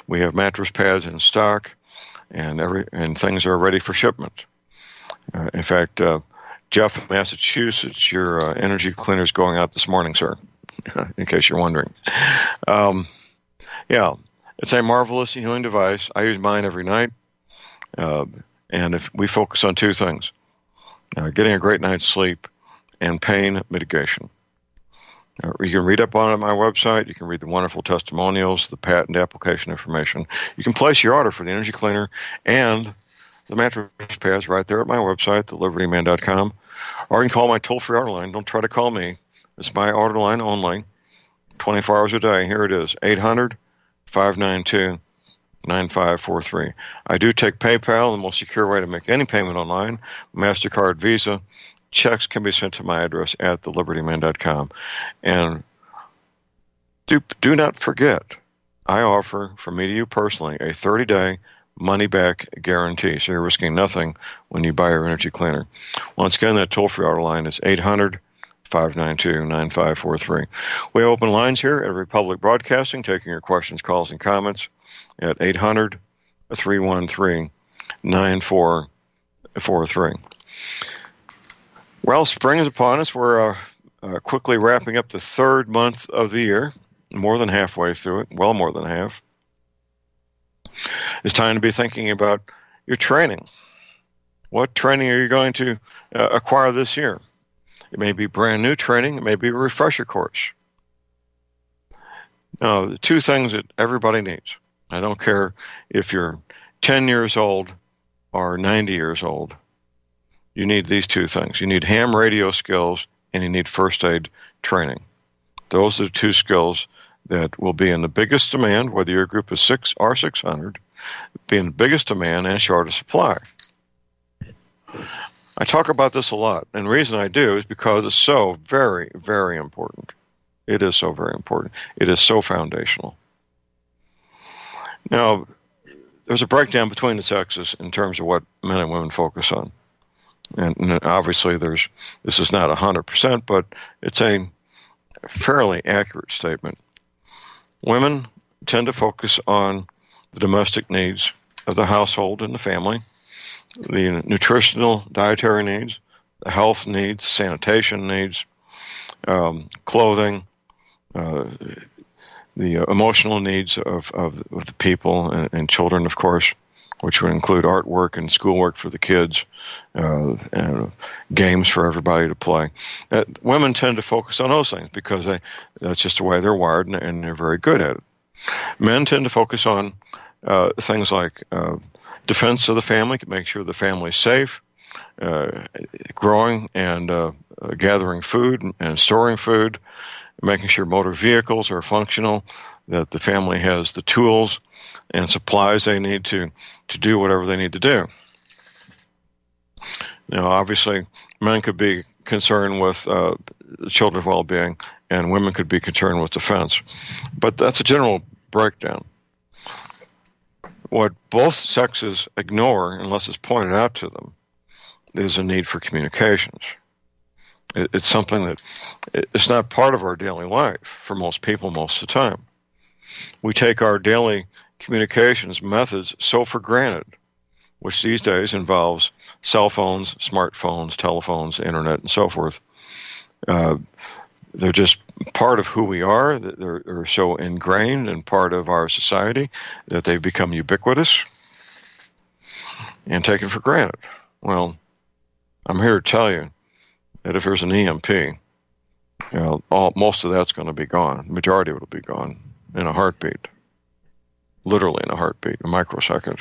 We have mattress pads in stock, and every and things are ready for shipment. Uh, in fact, uh, Jeff in Massachusetts, your uh, energy cleaner is going out this morning, sir, in case you're wondering. Um, yeah, it's a marvelous healing device. I use mine every night, uh, and if we focus on two things, uh, getting a great night's sleep and pain mitigation. Uh, you can read up on it on my website. You can read the wonderful testimonials, the patent application information. You can place your order for the energy cleaner and the mattress pads right there at my website, the liberty man dot com. Or you can call my toll-free order line. Don't try to call me. It's my order line only, twenty-four hours a day. Here it is, eight hundred, five nine two, nine five four three. I do take PayPal, the most secure way to make any payment online, MasterCard, Visa. Checks can be sent to my address at the liberty man dot com. And do, do not forget, I offer, from me to you personally, a thirty-day money-back guarantee. So you're risking nothing when you buy your energy cleaner. Once again, that toll-free order line is eight hundred, five nine two, nine five four three. We open lines here at Republic Broadcasting, taking your questions, calls, and comments at eight hundred, three one three, nine four four three. Well, spring is upon us. We're uh, uh, quickly wrapping up the third month of the year, more than halfway through it, well more than half. It's time to be thinking about your training. What training are you going to uh, acquire this year? It may be brand new training. It may be a refresher course. Now, the two things that everybody needs. I don't care if you're ten years old or ninety years old. You need these two things. You need ham radio skills, and you need first aid training. Those are the two skills that will be in the biggest demand, whether your group is six or six hundred, be in the biggest demand and short of supply. I talk about this a lot, and the reason I do is because it's so very, very important. It is so very important. It is so foundational. Now, there's a breakdown between the sexes in terms of what men and women focus on. And, and obviously, there's this is not one hundred percent, but it's a fairly accurate statement. Women tend to focus on the domestic needs of the household and the family, the nutritional, dietary needs, the health needs, sanitation needs, um, clothing, uh, the uh, emotional needs of, of, of the people and, and children, of course, which would include artwork and schoolwork for the kids, uh, and games for everybody to play. Uh, women tend to focus on those things because they, that's just the way they're wired, and, and they're very good at it. Men tend to focus on uh, things like uh, defense of the family, to make sure the family's safe, uh, growing and uh, uh, gathering food and storing food, making sure motor vehicles are functional, that the family has the tools and supplies they need to, to do whatever they need to do. Now, obviously, men could be concerned with uh, children's well-being, and women could be concerned with defense. But that's a general breakdown. What both sexes ignore, unless it's pointed out to them, is a need for communications. It, it's something that it's not part of our daily life for most people most of the time. We take our daily communications methods so for granted, which these days involves cell phones, smartphones, telephones, internet, and so forth. Uh, they're just part of who we are. They're, they're so ingrained and part of our society that they've become ubiquitous and taken for granted. Well, I'm here to tell you that if there's an E M P, you know, all, most of that's going to be gone. The majority of it will be gone in a heartbeat. Literally in a heartbeat, a microsecond.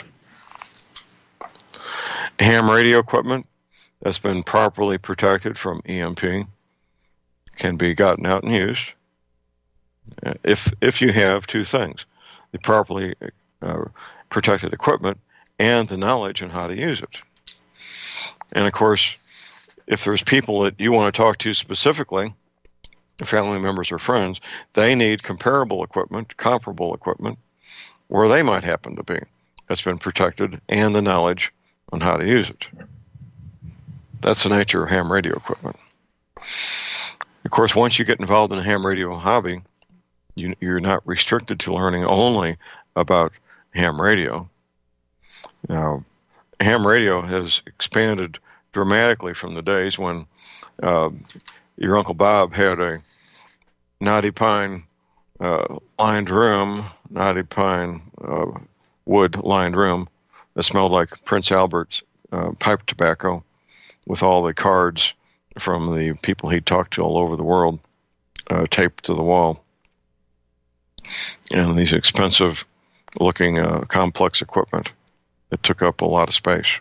Ham radio equipment that's been properly protected from E M P can be gotten out and used if if you have two things: the properly uh, protected equipment and the knowledge on how to use it. And of course, if there's people that you want to talk to specifically, family members or friends, they need comparable equipment, comparable equipment, where they might happen to be, that's been protected, and the knowledge on how to use it. That's the nature of ham radio equipment. Of course, once you get involved in the ham radio hobby, you, you're not restricted to learning only about ham radio. Now, ham radio has expanded dramatically from the days when uh, your Uncle Bob had a knotty pine uh, lined room, knotty pine uh, wood lined room that smelled like Prince Albert's uh, pipe tobacco, with all the cards from the people he talked to all over the world uh, taped to the wall, and these expensive looking uh, complex equipment that took up a lot of space.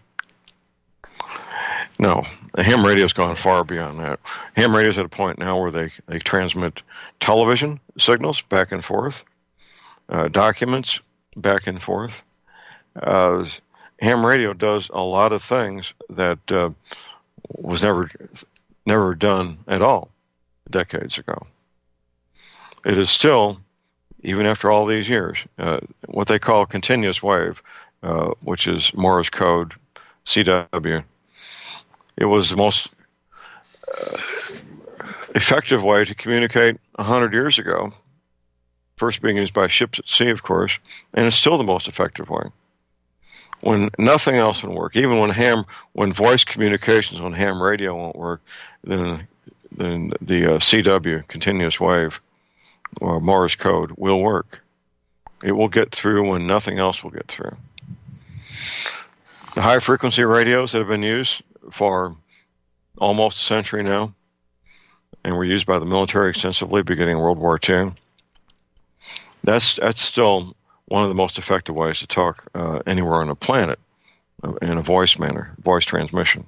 No, the ham radio's gone far beyond that. Ham radio's at a point now where they, they transmit television signals back and forth, uh, documents back and forth. Uh, ham radio does a lot of things that uh, was never never done at all decades ago. It is still, even after all these years, uh, what they call continuous wave, uh, which is Morse code, C W. It was the most uh, effective way to communicate one hundred years ago, first being used by ships at sea, of course, and it's still the most effective way. When nothing else would work, even when ham, when voice communications on ham radio won't work, then then the uh, C W, continuous wave, or Morse code, will work. It will get through when nothing else will get through. The high frequency radios that have been used for almost a century now, and were used by the military extensively beginning World War Two, that's that's still one of the most effective ways to talk uh, anywhere on the planet uh, in a voice manner, voice transmission.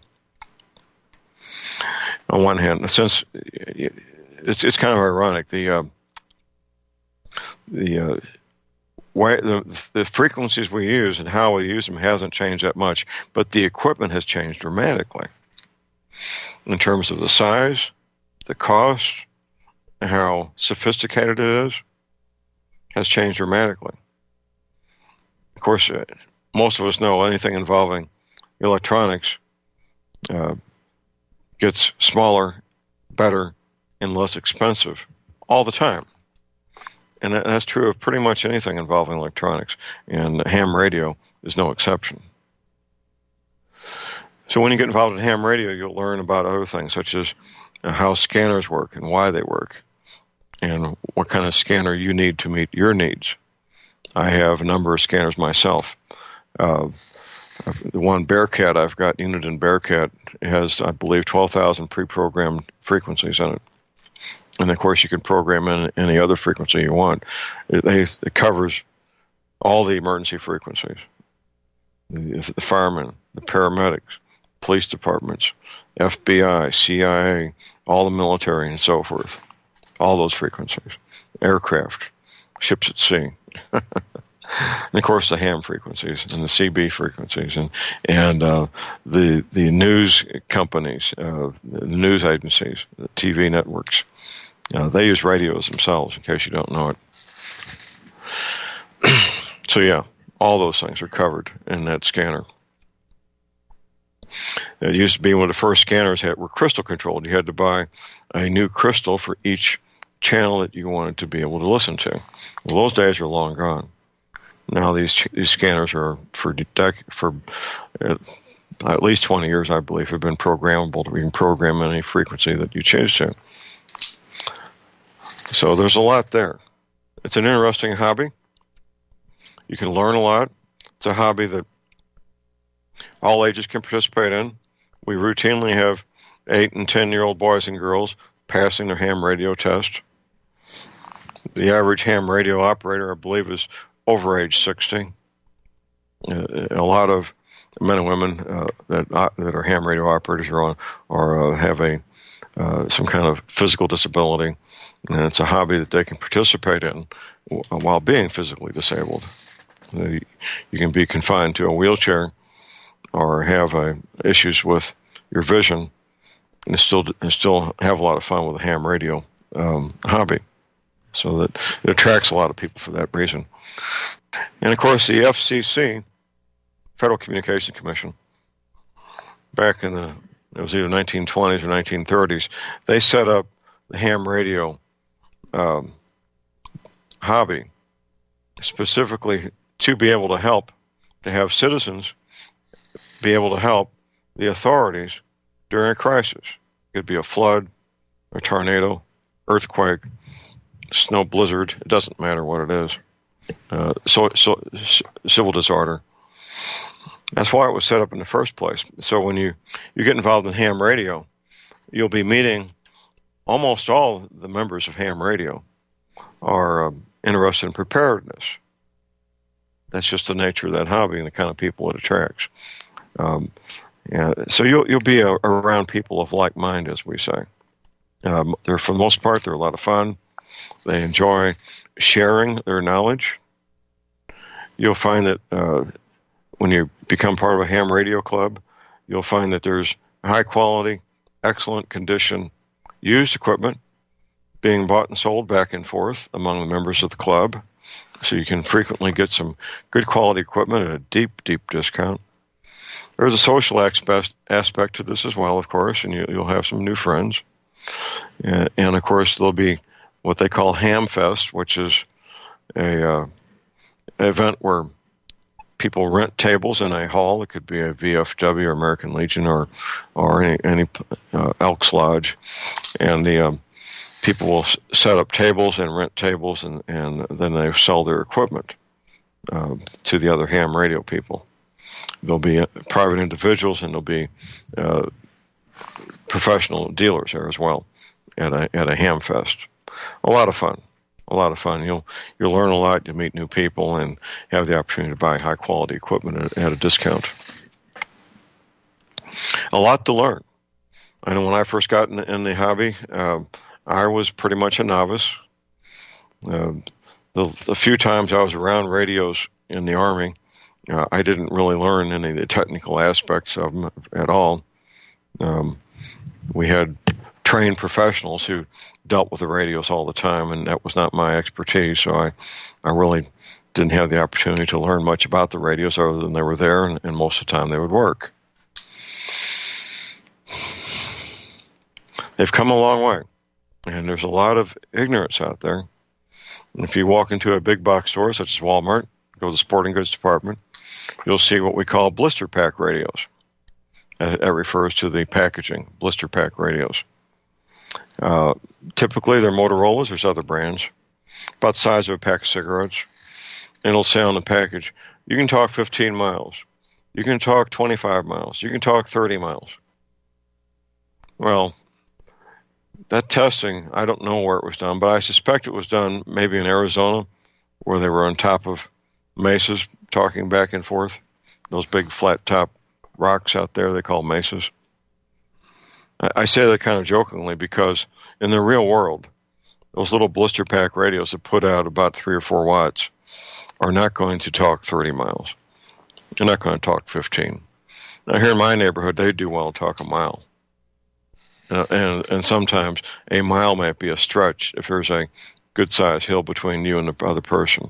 On one hand, since it's it's kind of ironic, the uh, the uh, way the, the frequencies we use and how we use them hasn't changed that much, but the equipment has changed dramatically in terms of the size, the cost, and how sophisticated it is, has changed dramatically. Of course, uh, most of us know anything involving electronics uh, gets smaller, better, and less expensive all the time. And that's true of pretty much anything involving electronics, and ham radio is no exception. So when you get involved in ham radio, you'll learn about other things, such as how scanners work and why they work, and what kind of scanner you need to meet your needs. I have a number of scanners myself. Uh, the one Bearcat I've got, unit in Bearcat, has, I believe, twelve thousand pre-programmed frequencies in it. And, of course, you can program in any other frequency you want. It, it covers all the emergency frequencies. The, the firemen, the paramedics, police departments, F B I, C I A, all the military and so forth. All those frequencies. Aircraft, ships at sea. And, of course, the ham frequencies and the C B frequencies and and uh, the the news companies, uh, the news agencies, the T V networks. Uh, they use radios themselves, in case you don't know it. So, yeah, all those things are covered in that scanner. It used to be one of the first scanners had were crystal controlled. You had to buy a new crystal for each channel that you wanted to be able to listen to. Well, those days are long gone. Now these these scanners are for dec- for uh, at least twenty years, I believe, have been programmable. You can program any frequency that you choose to. So there's a lot there. It's an interesting hobby. You can learn a lot. It's a hobby that all ages can participate in. We routinely have eight and ten-year-old boys and girls passing their ham radio test. The average ham radio operator, I believe, is over age sixty. Uh, a lot of men and women uh, that uh, that are ham radio operators are on or uh, have a uh, some kind of physical disability, and it's a hobby that they can participate in while being physically disabled. You can be confined to a wheelchair or have uh, issues with your vision, and still and still have a lot of fun with a ham radio um, hobby. So that it attracts a lot of people for that reason. And of course, the F C C, Federal Communications Commission, back in the it was either nineteen twenties or nineteen thirties, they set up the ham radio um, hobby specifically to be able to help, to have citizens be able to help the authorities during a crisis. It could be a flood, a tornado, earthquake, snow blizzard. It doesn't matter what it is. Uh, so, so civil disorder. That's why it was set up in the first place. So when you, you get involved in ham radio, you'll be meeting almost all the members of ham radio are um, interested in preparedness. That's just the nature of that hobby and the kind of people it attracts. Um, yeah, so you'll you'll be a, around people of like mind, as we say. Um, they're for the most part they're a lot of fun. They enjoy sharing their knowledge. You'll find that uh, when you become part of a ham radio club, you'll find that there's high quality, excellent condition, used equipment being bought and sold back and forth among the members of the club. So you can frequently get some good quality equipment at a deep, deep discount. There's a social aspect aspect to this as well, of course, and you, you'll have some new friends. And, and, of course, there'll be what they call Ham Fest, which is a uh, event where people rent tables in a hall. It could be a V F W or American Legion or or any, any uh, Elks Lodge. And the um, people will s- set up tables and rent tables, and, and then they sell their equipment uh, to the other ham radio people. There'll be private individuals, and there'll be uh, professional dealers there as well at a at a ham fest. A lot of fun, a lot of fun. You'll you'll learn a lot. You'll meet new people and have the opportunity to buy high quality equipment at, at a discount. A lot to learn. I know when I first got in, in the hobby, uh, I was pretty much a novice. Uh, the, the few times I was around radios in the Army, Uh, I didn't really learn any of the technical aspects of them at all. Um, we had trained professionals who dealt with the radios all the time, and that was not my expertise, so I, I really didn't have the opportunity to learn much about the radios other than they were there, and, and most of the time they would work. They've come a long way, and there's a lot of ignorance out there. And if you walk into a big box store such as Walmart, go to the sporting goods department, you'll see what we call blister pack radios. That refers to the packaging, blister pack radios. Uh, typically, they're Motorola's. There's other brands, about the size of a pack of cigarettes. And it'll say on the package, you can talk fifteen miles. You can talk twenty-five miles. You can talk thirty miles. Well, that testing, I don't know where it was done, but I suspect it was done maybe in Arizona, where they were on top of mesas talking back and forth. Those big flat top rocks out there they call mesas. I say that kind of jokingly because in the real world, those little blister pack radios that put out about three or four watts are not going to talk thirty miles. They're not going to talk fifteen. Now here in my neighborhood, they do well to talk a mile. Uh, and, and sometimes a mile might be a stretch if there's a good-sized hill between you and the other person.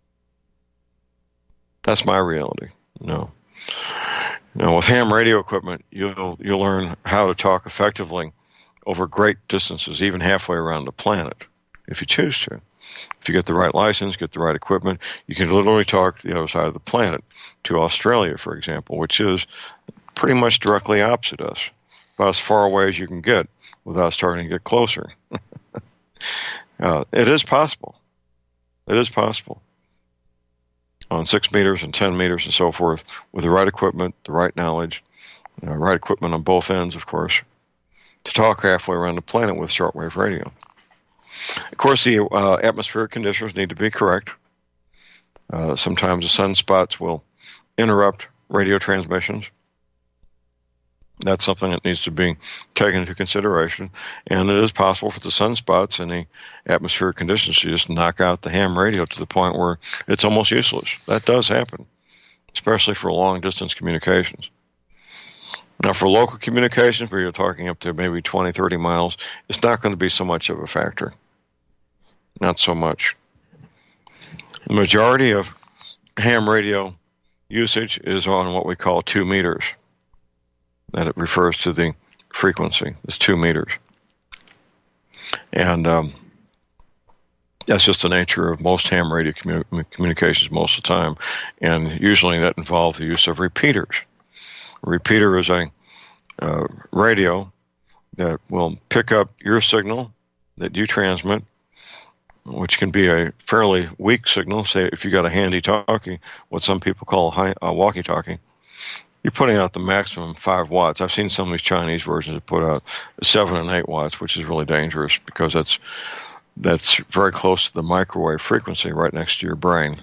That's my reality. No. Now, with ham radio equipment, you'll you'll learn how to talk effectively over great distances, even halfway around the planet, if you choose to. If you get the right license, get the right equipment, you can literally talk to the other side of the planet, to Australia, for example, which is pretty much directly opposite us, about as far away as you can get without starting to get closer. uh, it is possible. It is possible. On six meters and ten meters and so forth, with the right equipment, the right knowledge, uh, right equipment on both ends, of course, to talk halfway around the planet with shortwave radio. Of course, the uh, atmospheric conditions need to be correct. Uh, sometimes the sunspots will interrupt radio transmissions. That's something that needs to be taken into consideration. And it is possible for the sunspots and the atmospheric conditions to just knock out the ham radio to the point where it's almost useless. That does happen, especially for long-distance communications. Now, for local communications, where you're talking up to maybe twenty, thirty miles, it's not going to be so much of a factor. Not so much. The majority of ham radio usage is on what we call two meters. That it refers to the frequency. It's two meters. And um, That's just the nature of most ham radio commu- communications most of the time, and usually that involves the use of repeaters. A repeater is a uh, radio that will pick up your signal that you transmit, which can be a fairly weak signal. Say if you got a handy talkie, what some people call a, high, a walkie-talkie, you're putting out the maximum five watts. I've seen some of these Chinese versions that put out seven and eight watts, which is really dangerous because that's that's very close to the microwave frequency right next to your brain.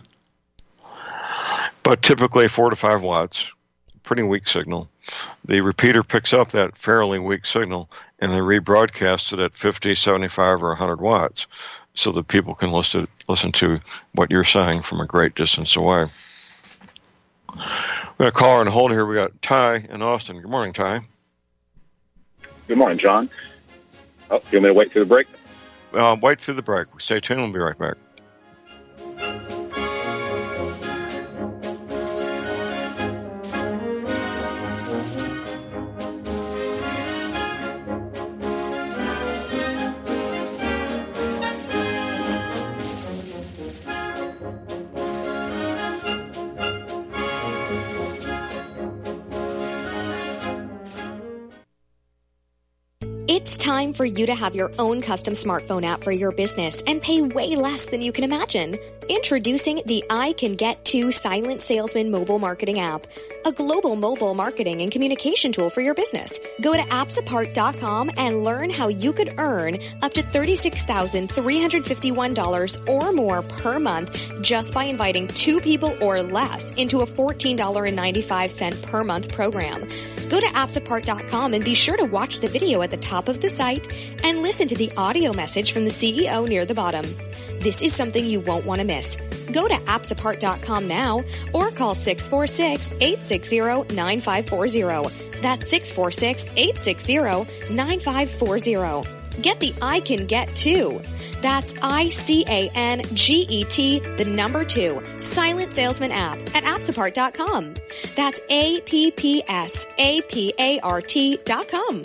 But typically four to five watts, pretty weak signal. The repeater picks up that fairly weak signal and then rebroadcasts it at fifty, seventy-five, or one hundred watts so that people can listen, listen to what you're saying from a great distance away. We're going to call her and hold here. We got Ty in Austin. Good morning, Ty. Good morning, John. Oh, you want me to wait through the break? Uh, wait through the break. Stay tuned. We'll be right back. It's time for you to have your own custom smartphone app for your business and pay way less than you can imagine. Introducing the I Can Get To Silent Salesman mobile marketing app, a global mobile marketing and communication tool for your business. Go to apps apart dot com and learn how you could earn up to thirty-six thousand three hundred fifty-one dollars or more per month just by inviting two people or less into a fourteen dollars and ninety-five cents per month program. Go to apps apart dot com and be sure to watch the video at the top of the site and listen to the audio message from the C E O near the bottom. This is something you won't want to miss. Go to apps apart dot com now or call six four six, eight six zero, nine five four zero. That's six four six, eight six zero, nine five four zero. Get the I Can Get To. That's I C A N G E T, the number two, Silent Salesman app at apps apart dot com. That's A P P S A P A R T dot com.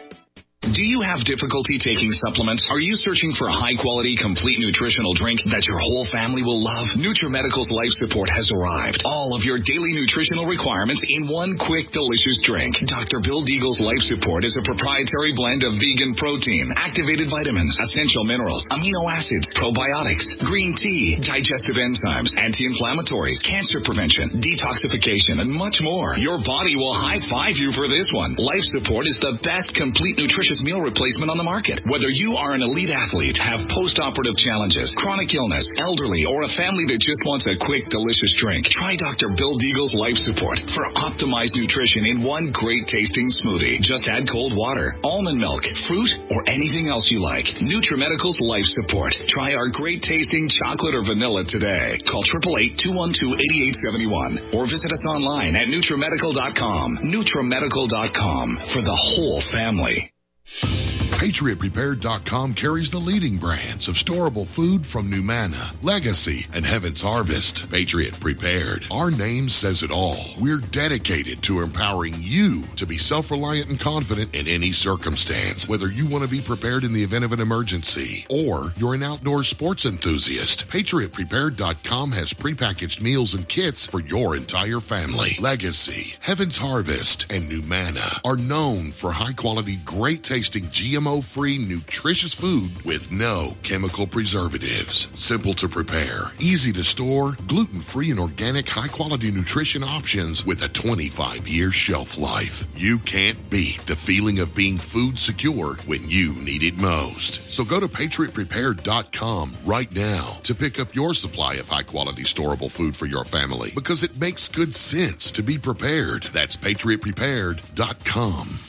Do you have difficulty taking supplements? Are you searching for a high-quality, complete nutritional drink that your whole family will love? NutriMedical's Life Support has arrived. All of your daily nutritional requirements in one quick, delicious drink. Doctor Bill Deagle's Life Support is a proprietary blend of vegan protein, activated vitamins, essential minerals, amino acids, probiotics, green tea, digestive enzymes, anti-inflammatories, cancer prevention, detoxification, and much more. Your body will high-five you for this one. Life Support is the best complete nutrition meal replacement on the market. Whether you are an elite athlete, have post-operative challenges, chronic illness, elderly, or a family that just wants a quick, delicious drink, try Doctor Bill Deagle's Life Support for optimized nutrition in one great tasting smoothie. Just add cold water, almond milk, fruit, or anything else you like. NutriMedical's Life Support. Try our great tasting chocolate or vanilla today. Call eight eight eight, two one two, eight eight seven one or visit us online at NutriMedical dot com. NutriMedical dot com for the whole family. Patriot Prepared dot com carries the leading brands of storable food from Numana, Legacy, and Heaven's Harvest. Patriot Prepared. Our name says it all. We're dedicated to empowering you to be self-reliant and confident in any circumstance. Whether you want to be prepared in the event of an emergency or you're an outdoor sports enthusiast, Patriot Prepared dot com has prepackaged meals and kits for your entire family. Legacy, Heaven's Harvest, and Numana are known for high-quality, great-tasting G M O-free, nutritious food with no chemical preservatives. Simple to prepare, easy to store, gluten-free and organic high-quality nutrition options with a twenty-five year shelf life. You can't beat the feeling of being food secure when you need it most. So go to Patriot Prepared dot com right now to pick up your supply of high-quality storable food for your family because it makes good sense to be prepared. That's Patriot Prepared dot com.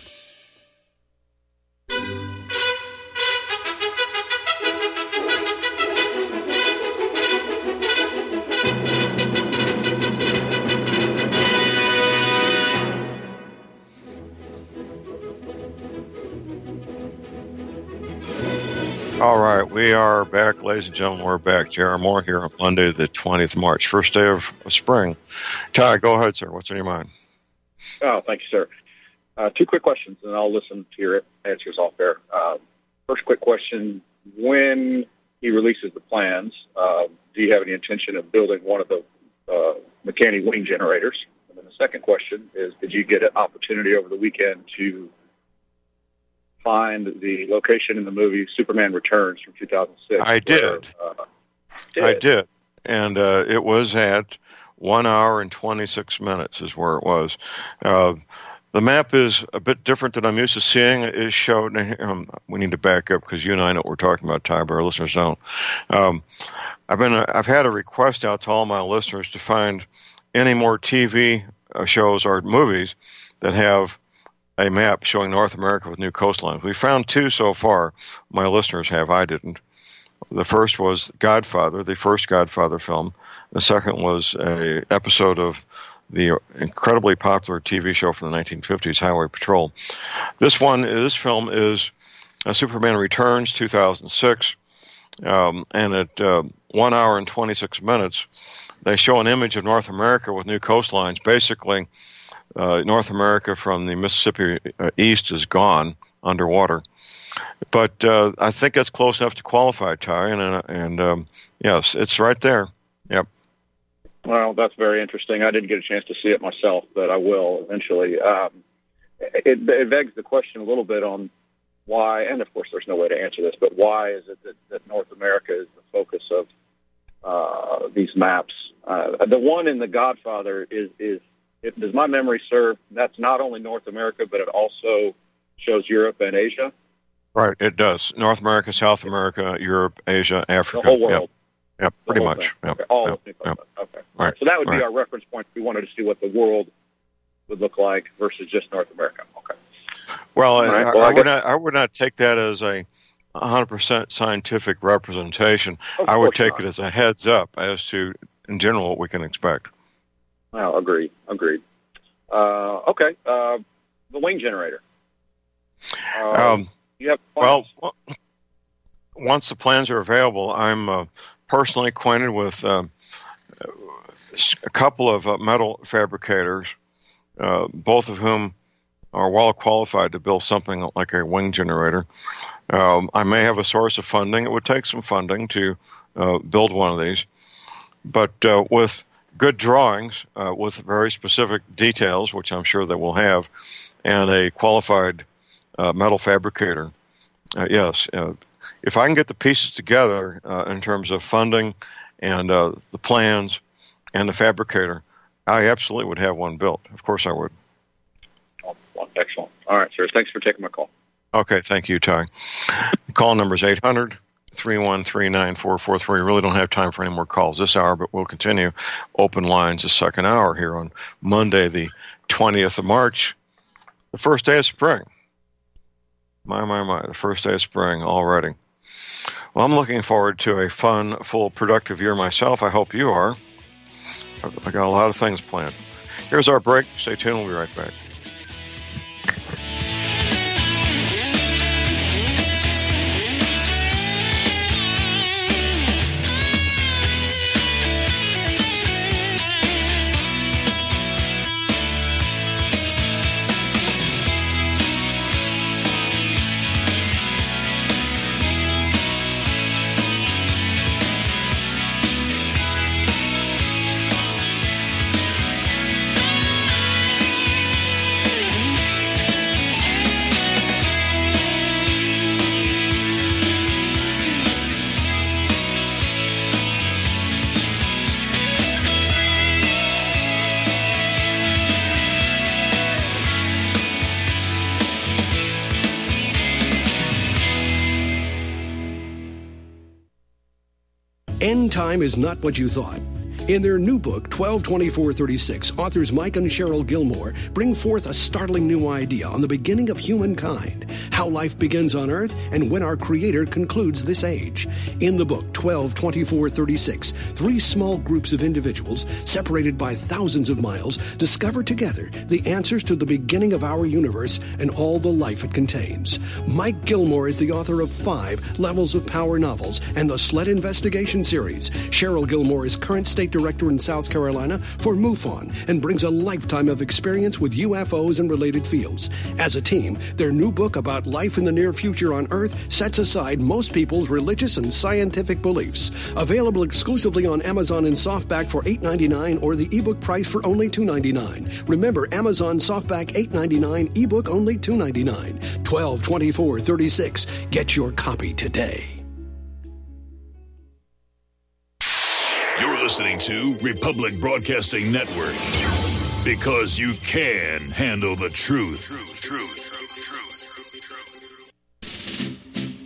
All right, we are back, ladies and gentlemen. We're back. J R. Moore here on Monday, the twentieth of March, first day of, of spring. Ty, go ahead, sir. What's on your mind? Oh, thank you, sir. Uh, two quick questions, and I'll listen to your answers off there. Uh, first quick question, when he releases the plans, uh, do you have any intention of building one of the uh, McCanney wing generators? And then the second question is, did you get an opportunity over the weekend to find the location in the movie Superman Returns from two thousand six? I did. Where, uh, did. I did. And uh, it was at one hour and twenty-six minutes is where it was. Uh, the map is a bit different than I'm used to seeing. It is showed. Um, we need to back up because you and I know what we're talking about, Ty, but our listeners don't. Um, I've been. I've had a request out to all my listeners to find any more T V shows or movies that have a map showing North America with new coastlines. We found two so far. My listeners have. I didn't. The first was Godfather, the first Godfather film. The second was a episode of the incredibly popular T V show from the nineteen fifties, Highway Patrol. This one, this film is uh, Superman Returns, two thousand six, um, and at uh, one hour and twenty-six minutes, they show an image of North America with new coastlines. Basically, uh, North America from the Mississippi uh, east is gone underwater. But uh, I think that's close enough to qualify, Ty, and, uh, and um, yes, it's right there. Yep. Well, that's very interesting. I didn't get a chance to see it myself, but I will eventually. Um, it, it begs the question a little bit on why, and of course there's no way to answer this, but why is it that, that North America is the focus of uh, these maps? Uh, the one in The Godfather is, is if, does my memory serve, that's not only North America, but it also shows Europe and Asia? Right, it does. North America, South America, Europe, Asia, Africa. The whole world. Yep. Yep, pretty much. Yep. Okay. All yep. of yep. Okay. Right. So that would be right. our reference point if we wanted to see what the world would look like versus just North America. Okay. Well, right. I, well I, I, would not, I would not take that as a one hundred percent scientific representation. I would take not. it as a heads up as to, in general, what we can expect. Well, agreed. Agreed. Uh, okay. Uh, the wing generator. Uh, um, you have well, once the plans are available, I'm uh, personally acquainted with uh, a couple of uh, metal fabricators, uh, both of whom are well qualified to build something like a wing generator. Um, I may have a source of funding. It would take some funding to uh, build one of these, but uh, with good drawings, uh, with very specific details, which I'm sure they will have, and a qualified uh, metal fabricator, uh, yes, uh, if I can get the pieces together uh, in terms of funding and uh, the plans and the fabricator, I absolutely would have one built. Of course I would. Oh, excellent. All right, sir. Thanks for taking my call. Okay, thank you, Ty. The call number is eight hundred, three one three, nine four four three. We really don't have time for any more calls this hour, but we'll continue open lines the second hour here on Monday, the twentieth of March, the first day of spring. My, my, my, the first day of spring already. Well, I'm looking forward to a fun, full, productive year myself. I hope you are. I got a lot of things planned. Here's our break. Stay tuned. We'll be right back. End time is not what you thought. In their new book, twelve twenty-four thirty-six, authors Mike and Cheryl Gilmore bring forth a startling new idea on the beginning of humankind, how life begins on Earth, and when our Creator concludes this age. In the book, twelve twenty-four thirty-six, three small groups of individuals, separated by thousands of miles, discover together the answers to the beginning of our universe and all the life it contains. Mike Gilmore is the author of five Levels of Power novels and the Sled Investigation series. Cheryl Gilmore is current state director director in South Carolina for MUFON and brings a lifetime of experience with U F Os and related fields. As a team, their new book about life in the near future on Earth sets aside most people's religious and scientific beliefs. Available exclusively on Amazon in softback for eight dollars and ninety-nine cents or the ebook price for only two dollars and ninety-nine cents. Remember, Amazon softback eight dollars and ninety-nine cents, ebook only two dollars and ninety-nine cents. twelve twenty-four thirty-six. Get your copy today. You're listening to Republic Broadcasting Network, because you can handle the truth. Truth, truth.